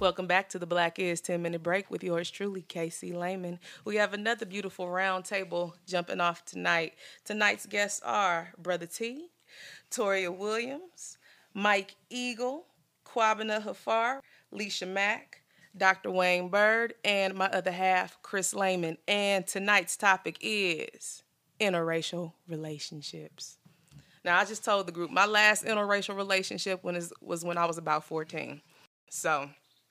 Welcome back to the Black is 10-minute break with yours truly, Casey Lehman. We have another beautiful round table jumping off tonight. Tonight's guests are Brother T, Toria Williams, Mike Eagle, Kwabena Hafar, Leisha Mack, Dr. Wayne Bird, and my other half, Chris Lehman. And tonight's topic is interracial relationships. Now, I just told the group my last interracial relationship was when I was about 14. So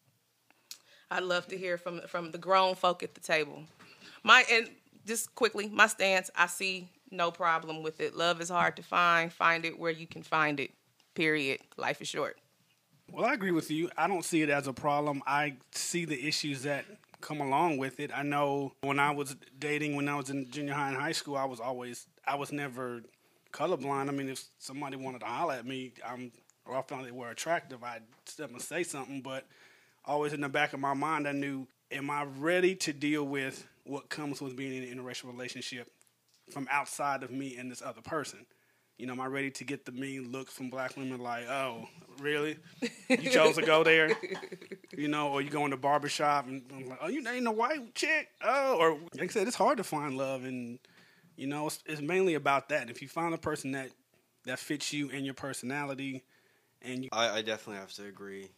I'd love to hear from the grown folk at the table. And just quickly, my stance, I see no problem with it. Love is hard to find. Find it where you can find it, period. Life is short. Well, I agree with you. I don't see it as a problem. I see the issues that come along with it. I know when I was dating, when I was in junior high and high school, I was never colorblind. I mean, if somebody wanted to holler at me, or I found they were attractive, I'd step and say something. But always in the back of my mind, I knew, am I ready to deal with what comes with being in an interracial relationship from outside of me and this other person? You know, am I ready to get the mean looks from black women like, oh, really? You chose to go there? You know, or you go in the barbershop and I'm like, oh, you ain't a white chick? Oh, or like I said, it's hard to find love. And, you know, it's mainly about that. If you find a person that fits you and your personality. I definitely have to agree.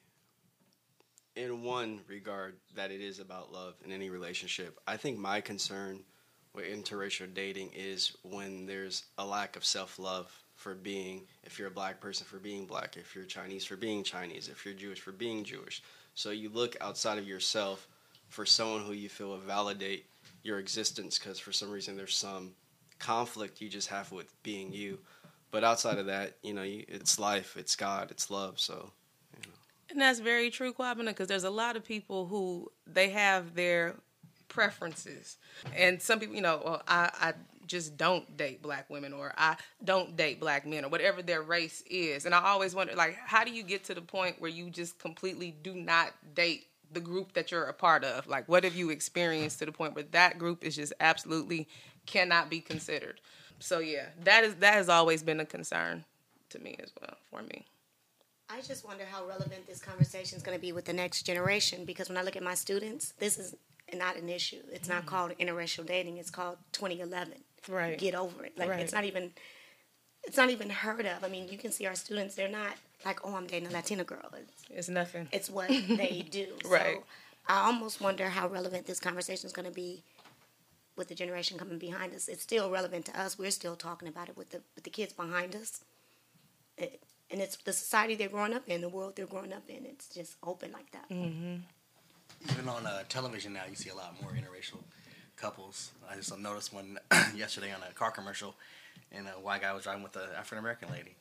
In one regard, that it is about love in any relationship. I think my concern with interracial dating is when there's a lack of self-love if you're a black person, for being black, if you're Chinese, for being Chinese, if you're Jewish, for being Jewish. So you look outside of yourself for someone who you feel will validate your existence because for some reason there's some conflict you just have with being you. But outside of that, you know, it's life, it's God, it's love, so... And that's very true, Kwabena, because there's a lot of people who they have their preferences. And some people, you know, well, I just don't date black women, or I don't date black men, or whatever their race is. And I always wonder, like, how do you get to the point where you just completely do not date the group that you're a part of? Like, what have you experienced to the point where that group is just absolutely cannot be considered? So, yeah, that has always been a concern to me as well, for me. I just wonder how relevant this conversation is going to be with the next generation, because when I look at my students, this is not an issue. It's not called interracial dating. It's called 2011. Right. Get over it. Like, right. It's not even heard of. I mean, you can see our students, they're not like, oh, I'm dating a Latina girl. It's nothing. It's what they do. Right. So I almost wonder how relevant this conversation is going to be with the generation coming behind us. It's still relevant to us. We're still talking about it with the kids behind us. And it's the society they're growing up in, the world they're growing up in. It's just open like that. Mm-hmm. Even on television now, you see a lot more interracial couples. I just noticed one yesterday on a car commercial, and a white guy was driving with an African-American lady.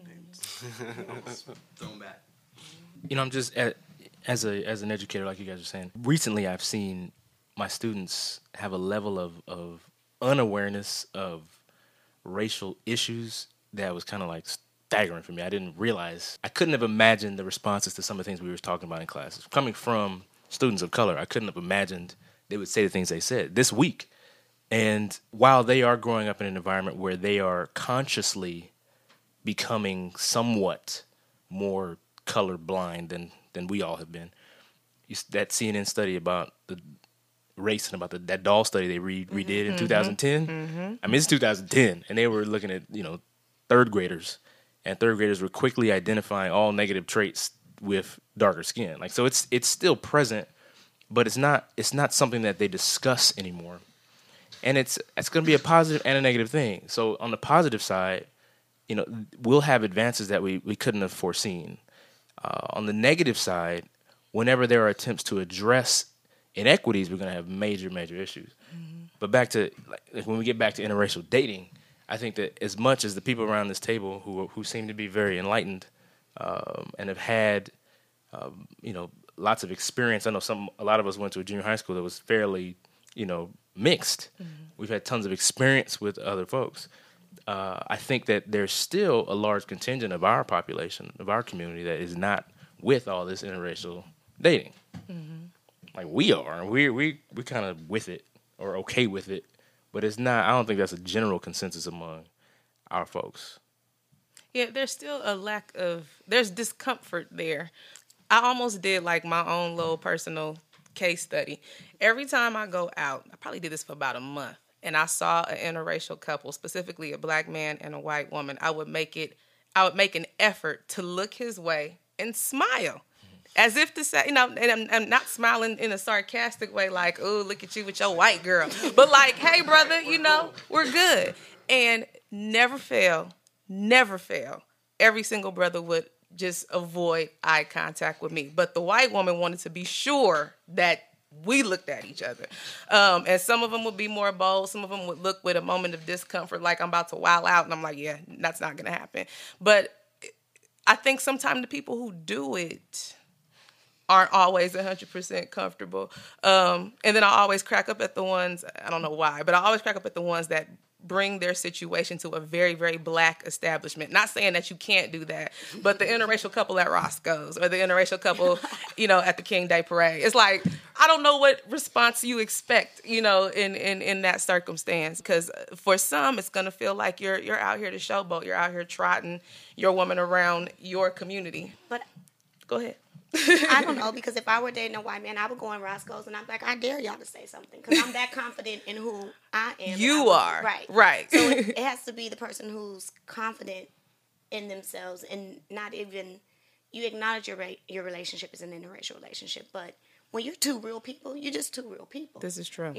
Thrown back. You know, I'm just, as an educator, like you guys are saying, recently I've seen my students have a level of unawareness of racial issues that was kind of like staggering for me. I didn't realize, I couldn't have imagined the responses to some of the things we were talking about in classes. Coming from students of color, I couldn't have imagined they would say the things they said this week. And while they are growing up in an environment where they are consciously becoming somewhat more colorblind than we all have been, that CNN study about the race and about that doll study they redid in 2010. Mm-hmm. I mean, it's 2010, and they were looking at, you know, third graders, and third graders were quickly identifying all negative traits with darker skin. Like, so it's still present, but it's not something that they discuss anymore. And it's going to be a positive and a negative thing. So on the positive side, you know, we'll have advances that we couldn't have foreseen. On the negative side, whenever there are attempts to address inequities, we're going to have major issues. Mm-hmm. But back to, like, when we get back to interracial dating, I think that as much as the people around this table who seem to be very enlightened and have had, you know, lots of experience. I know a lot of us went to a junior high school that was fairly, you know, mixed. Mm-hmm. We've had tons of experience with other folks. I think that there's still a large contingent of our population, of our community, that is not with all this interracial dating. Mm-hmm. Like we are. We kind of with it or okay with it. But it's not, I don't think that's a general consensus among our folks. Yeah, there's still there's discomfort there. I almost did like my own little personal case study. Every time I go out, I probably did this for about a month, and I saw an interracial couple, specifically a black man and a white woman, I would make an effort to look his way and smile. As if to say, and I'm not smiling in a sarcastic way like, oh, look at you with your white girl. But like, hey, brother, we're good. And never fail, every single brother would just avoid eye contact with me. But the white woman wanted to be sure that we looked at each other. And some of them would be more bold. Some of them would look with a moment of discomfort like I'm about to wild out. And I'm like, yeah, that's not going to happen. But I think sometimes the people who do it aren't always 100% comfortable. And then I always crack up at the ones, I don't know why, but I always crack up at the ones that bring their situation to a very, very black establishment. Not saying that you can't do that, but the interracial couple at Roscoe's or the interracial couple, at the King Day Parade. It's like, I don't know what response you expect, in that circumstance. Because for some, it's going to feel like you're out here to showboat. You're out here trotting your woman around your community. But go ahead. I don't know, because if I were dating a white man, I would go in Roscoe's and I'm like, I dare y'all to say something, because I'm that confident in who I am. You are. Right. So it has to be the person who's confident in themselves and not even, you acknowledge your relationship is an interracial relationship, but when you're two real people, you're just two real people. This is true.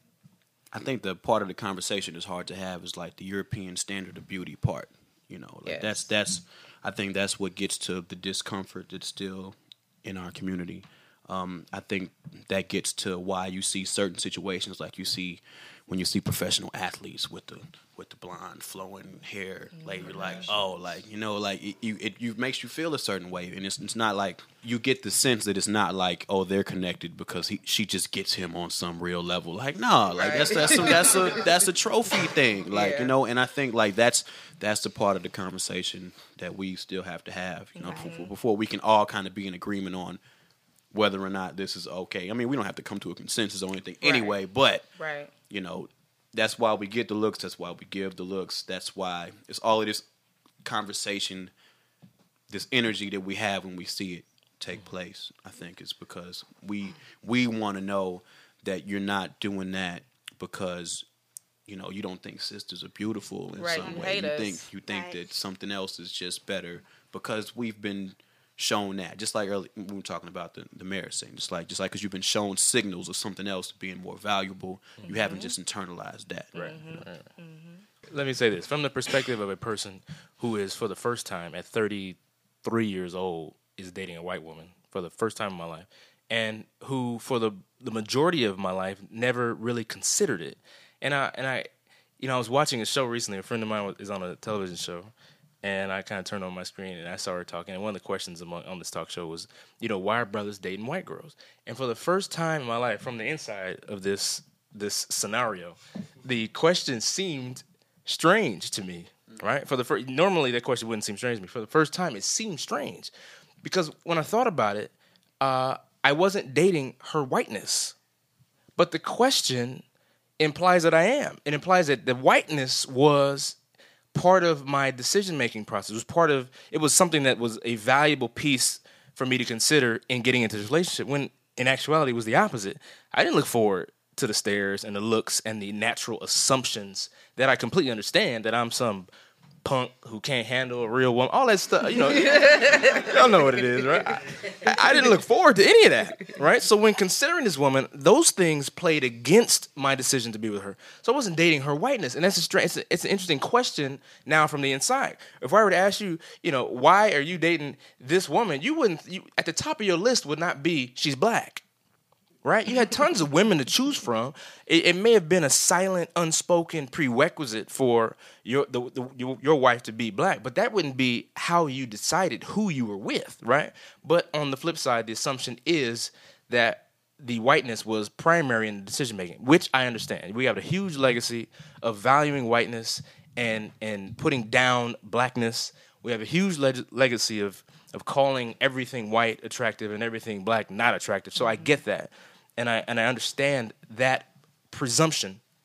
I think the part of the conversation is hard to have is like the European standard of beauty part. Yes. That's I think that's what gets to the discomfort that's still in our community. I think that gets to why you see certain situations like you see when you see professional athletes with the blonde flowing hair, like you're like, oh, like it makes you feel a certain way, and it's not like you get the sense that it's not like, oh, they're connected because she just gets him on some real level. Like, no, like that's a trophy thing, like and I think like that's the part of the conversation that we still have to have, before we can all kind of be in agreement on whether or not this is okay. I mean, we don't have to come to a consensus on anything anyway, but that's why we get the looks. That's why we give the looks. That's why it's all of this conversation, this energy that we have when we see it take place. I think is because we want to know that you're not doing that because you don't think sisters are beautiful in some way. You think that something else is just better because we've been shown that. Just like earlier when we were talking about the marriage thing, just like because you've been shown signals of something else being more valuable, you haven't just internalized that. Right. Let me say this from the perspective of a person who is for the first time at 33 years old is dating a white woman for the first time in my life, and who for the majority of my life never really considered it. And I was watching a show recently. A friend of mine is on a television show. And I kind of turned on my screen and I saw her talking. And one of the questions on this talk show was, why are brothers dating white girls? And for the first time in my life, from the inside of this scenario, the question seemed strange to me, right? Normally that question wouldn't seem strange to me. For the first time, it seemed strange. Because when I thought about it, I wasn't dating her whiteness. But the question implies that I am. It implies that the whiteness was part of my decision-making process. It was something that was a valuable piece for me to consider in getting into this relationship, when in actuality it was the opposite. I didn't look forward to the stares and the looks and the natural assumptions that I completely understand that I'm some punk who can't handle a real woman, all that stuff, y'all know what it is, right? I didn't look forward to any of that, right? So when considering this woman, those things played against my decision to be with her. So I wasn't dating her whiteness, and it's an interesting question now from the inside. If I were to ask you, why are you dating this woman, you at the top of your list would not be she's black. Right? You had tons of women to choose from. It may have been a silent, unspoken prerequisite for your wife to be black, but that wouldn't be how you decided who you were with, right? But on the flip side, the assumption is that the whiteness was primary in the decision making, which I understand. We have a huge legacy of valuing whiteness and putting down blackness. We have a huge legacy of calling everything white attractive and everything black not attractive. So I get that. And I understand that presumption,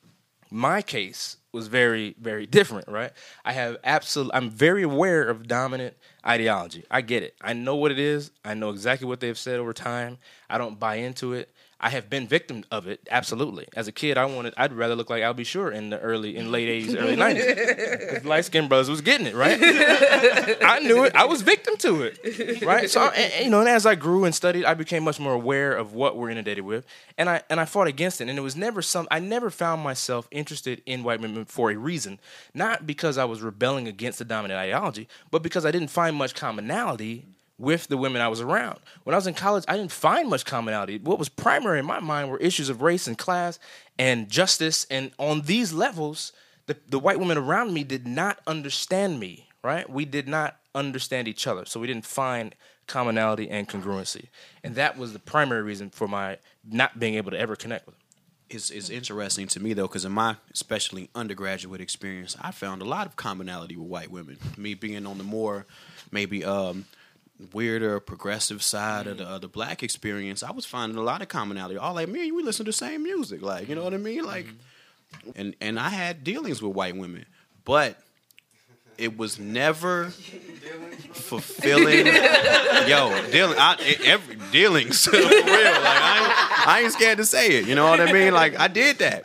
My case was very, very different, right? I'm very aware of dominant ideology. I get it. I know what it is. I know exactly what they've said over time. I don't buy into it. I have been victim of it, absolutely. As a kid, I'd rather look like Al B. Sure in late 80s, early 90s. Because light-skinned brothers was getting it, right? I knew it. I was victim to it, right? So, and as I grew and studied, I became much more aware of what we're inundated with. And I fought against it. And it was never I never found myself interested in white women for a reason. Not because I was rebelling against the dominant ideology, but because I didn't find much commonality with the women I was around. When I was in college, I didn't find much commonality. What was primary in my mind were issues of race and class and justice. And on these levels, the white women around me did not understand me, right? We did not understand each other. So we didn't find commonality and congruency. And that was the primary reason for my not being able to ever connect with them. It's interesting to me, though, because in my especially undergraduate experience, I found a lot of commonality with white women. Me being on the more maybe weirder, progressive side of the black experience, I was finding a lot of commonality. All like, man, we listen to the same music, like, you know what I mean? Like, and I had dealings with white women, but it was never fulfilling. Dealings for real. Like, I ain't scared to say it. You know what I mean? Like, I did that,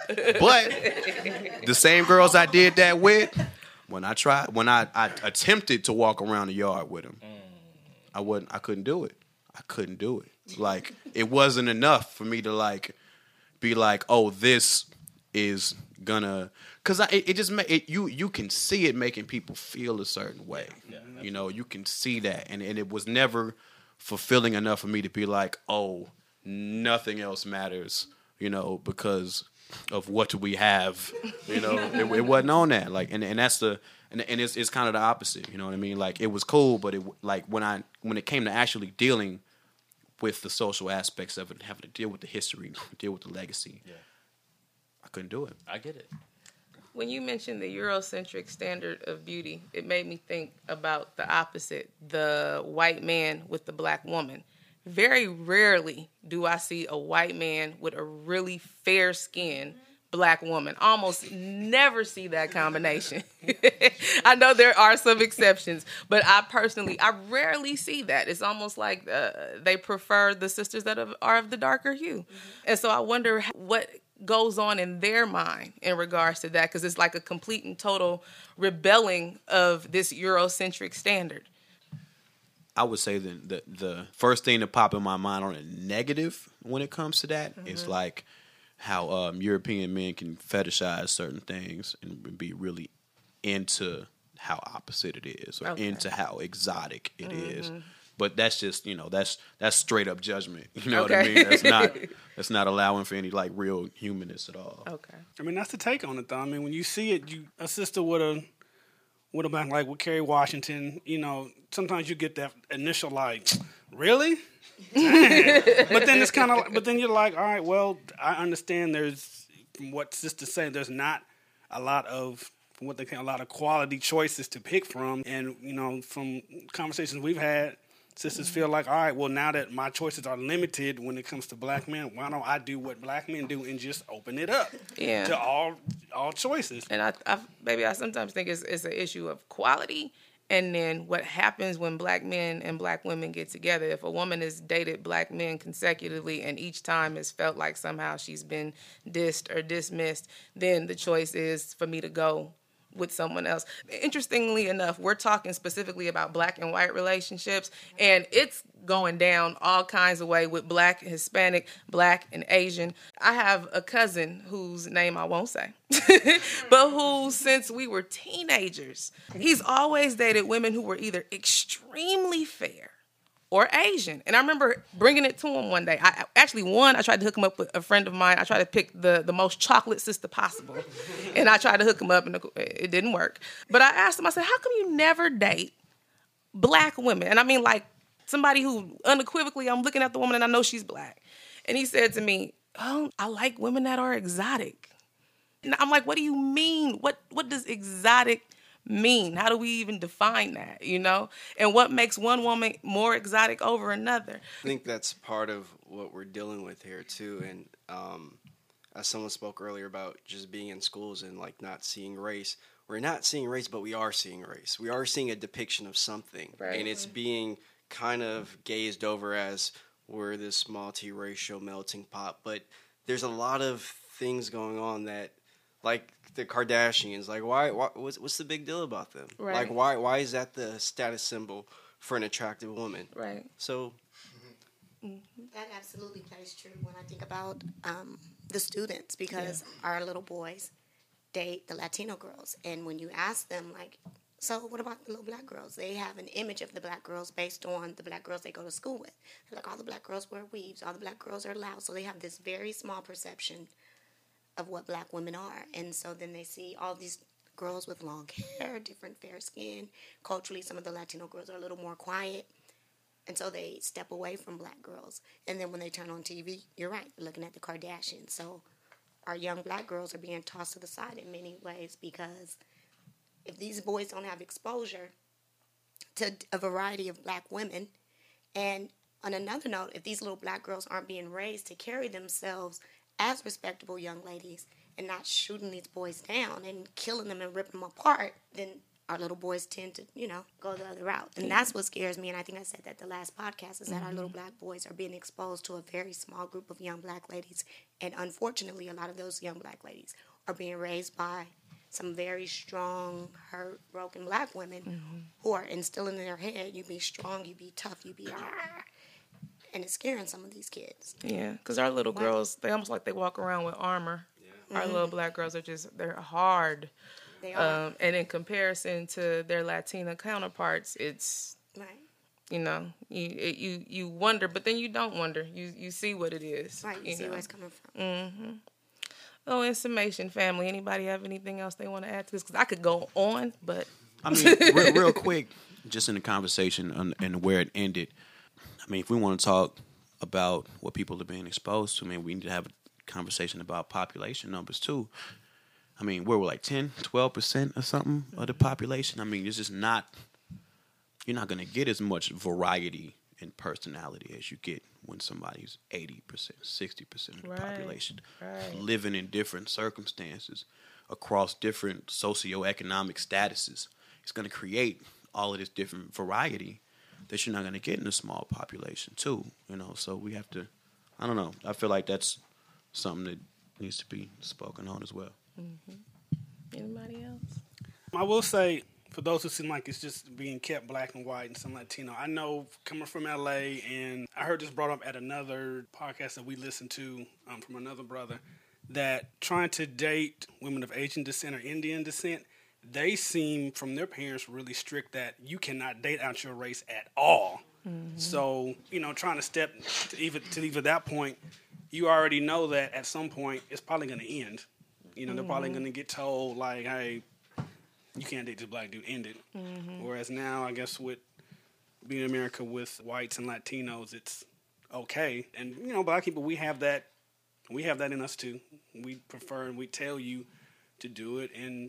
but the same girls I did that with, when I attempted to walk around the yard with them, I couldn't do it. I couldn't do it. Like, it wasn't enough for me to like be like, oh, this is gonna, because you can see it making people feel a certain way. Yeah, you know, you can see that, and it was never fulfilling enough for me to be like, oh, nothing else matters, you know, because of what we have. You know, it wasn't on that. Like, and that's the. And it's kind of the opposite, you know what I mean? Like, it was cool, but it like when it came to actually dealing with the social aspects of it, having to deal with the history, deal with the legacy, I couldn't do it. I get it. When you mentioned the Eurocentric standard of beauty, it made me think about the opposite, the white man with the black woman. Very rarely do I see a white man with a really fair skin black woman. Almost never see that combination. I know there are some exceptions, but I rarely see that. It's almost like they prefer the sisters that are of the darker hue. And so I wonder what goes on in their mind in regards to that, because it's like a complete and total rebelling of this Eurocentric standard. I would say that the first thing to pop in my mind on a negative when it comes to that is like how European men can fetishize certain things and be really into how opposite it is, or into how exotic it is. But that's just, you know, that's straight up judgment. You know what I mean? That's not allowing for any like real humanness at all. Okay. I mean, that's the take on it, though. I mean, when you see it, a sister with a black, like with Kerry Washington, you know, sometimes you get that initial like, really? But then it's kind of, but then you're like, all right, well, I understand. There's, from what sisters say, there's not a lot of quality choices to pick from, and you know, from conversations we've had, sisters feel like, all right, well, now that my choices are limited when it comes to black men, why don't I do what black men do and just open it up to all choices? And I sometimes think it's an issue of quality. And then what happens when black men and black women get together? If a woman has dated black men consecutively and each time has felt like somehow she's been dissed or dismissed, then the choice is for me to go with someone else. Interestingly enough, we're talking specifically about black and white relationships, and it's going down all kinds of way with black, Hispanic, black, and Asian. I have a cousin whose name I won't say, but who, since we were teenagers, he's always dated women who were either extremely fair or Asian. And I remember bringing it to him one day. I tried to hook him up with a friend of mine. I tried to pick the most chocolate sister possible. And I tried to hook him up, and it didn't work. But I asked him, I said, how come you never date black women? And I mean, like, somebody who unequivocally, I'm looking at the woman and I know she's black. And he said to me, oh, I like women that are exotic. And I'm like, what do you mean? What does exotic mean? How do we even define that, you know? And what makes one woman more exotic over another? I think that's part of what we're dealing with here too. And as someone spoke earlier about just being in schools and like not seeing race. We're not seeing race, but we are seeing race. We are seeing a depiction of something, Right. and it's being kind of gazed over as we're this multiracial melting pot. But there's a lot of things going on that, like the Kardashians, like what's the big deal about them? Right. Like why is that the status symbol for an attractive woman? Right. So That absolutely plays true when I think about the students, because our little boys date the Latino girls. And when you ask them, like, so what about the little black girls? They have an image of the black girls based on the black girls they go to school with. They're like, all the black girls wear weaves, all the black girls are loud. So they have this very small perception of what black women are. And so then they see all these girls with long hair, different fair skin. Culturally, some of the Latino girls are a little more quiet. And so they step away from black girls. And then when they turn on TV, you're right, they're looking at the Kardashians. So our young black girls are being tossed to the side in many ways, because if these boys don't have exposure to a variety of black women, and on another note, if these little black girls aren't being raised to carry themselves as respectable young ladies and not shooting these boys down and killing them and ripping them apart, then our little boys tend to, go the other route. And that's what scares me, and I think I said that the last podcast, is that our little black boys are being exposed to a very small group of young black ladies. And unfortunately, a lot of those young black ladies are being raised by some very strong, hurt, broken black women who are instilling in their head, you be strong, you be tough, you be and it's scaring some of these kids. Yeah, because our little girls, they almost like they walk around with armor. Yeah. Our little black girls are they're hard. They are. And in comparison to their Latina counterparts, it's, right. You wonder, but then you don't wonder. You see what it is. Right, you see where it's coming from. Mm-hmm. Oh, in summation, family, anybody have anything else they want to add to this? Because I could go on, but... I mean, real quick, just in the conversation and where it ended, I mean, if we want to talk about what people are being exposed to, I mean, we need to have a conversation about population numbers, too. I mean, we're like 10, 12% or something of the population. I mean, it's just not... You're not going to get as much variety in personality as you get when somebody's 80%, 60% of the population living in different circumstances across different socioeconomic statuses. It's going to create all of this different variety that you're not going to get in a small population too, so we have to, I don't know, I feel like that's something that needs to be spoken on as well. Mm-hmm. Anybody else? I will say, for those who seem like it's just being kept black and white and some Latino, I know coming from LA, and I heard this brought up at another podcast that we listened to from another brother, that trying to date women of Asian descent or Indian descent, they seem from their parents really strict that you cannot date out your race at all. Mm-hmm. So, trying to step to even that point, you already know that at some point it's probably going to end. They're probably going to get told, like, hey, you can't date this black dude, end it. Mm-hmm. Whereas now, I guess with being in America with whites and Latinos, it's okay. And, black people, we have that in us too. We prefer and we tell you to do it. And,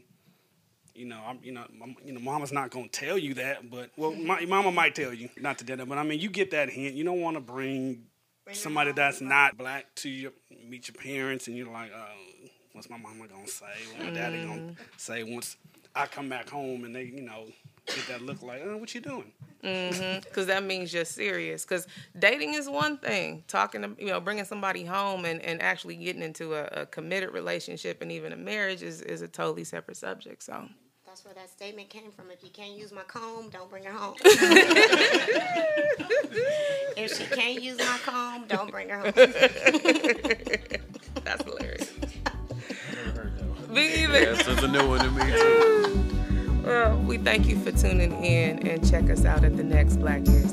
mama's not going to tell you that, but, mama might tell you not to do that. But, I mean, you get that hint. You don't want to bring somebody that's not black to meet your parents, and you're like, oh, what's my mama going to say? What my daddy going to say once I come back home and they, get that look like, what you doing? Because that means you're serious. Because dating is one thing. Talking to, bringing somebody home and actually getting into a committed relationship and even a marriage is a totally separate subject. So that's where that statement came from. If you can't use my comb, don't bring her home. If she can't use my comb, don't bring her home. That's hilarious. Me either. Yes, that's a new one to me too. Well, we thank you for tuning in, and check us out at the next Black Years